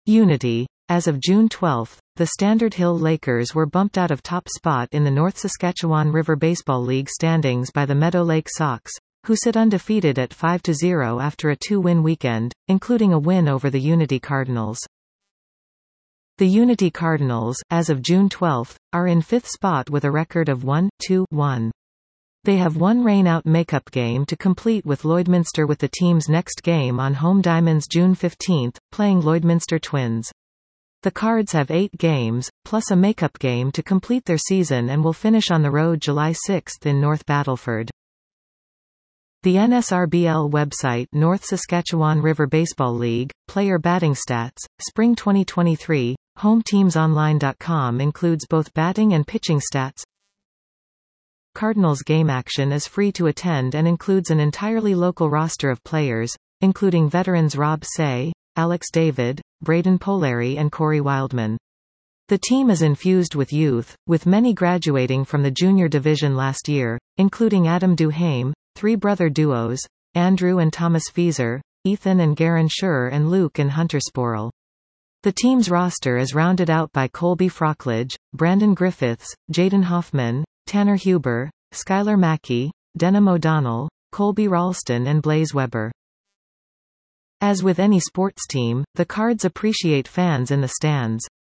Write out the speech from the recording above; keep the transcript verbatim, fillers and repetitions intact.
Unity. As of June twelfth, the Standard Hill Lakers were bumped out of top spot in the North Saskatchewan River Baseball League standings by the Meadow Lake Sox, who sit undefeated at five to zero after a two-win weekend, including a win over the Unity Cardinals. The Unity Cardinals, as of June twelfth, are in fifth spot with a record of one two one. They have one rain-out makeup game to complete with Lloydminster, with the team's next game on home diamonds June fifteenth, playing Lloydminster Twins. The Cards have eight games, plus a makeup game to complete their season, and will finish on the road July sixth in North Battleford. The N S R B L website North Saskatchewan River Baseball League, Player Batting Stats, Spring twenty twenty-three, home teams online dot com includes both batting and pitching stats. Cardinals game action is free to attend and includes an entirely local roster of players, including veterans Rob Say, Alex David, Braden Polari and Corey Wildman. The team is infused with youth, with many graduating from the junior division last year, including Adam Duhaime, three brother duos, Andrew and Thomas Fieser, Ethan and Garen Schur, and Luke and Hunter Sporle. The team's roster is rounded out by Colby Frockledge, Brandon Griffiths, Jaden Hoffman, Tanner Huber, Skylar Mackey, Denham O'Donnell, Colby Ralston and Blaze Weber. As with any sports team, the Cards appreciate fans in the stands.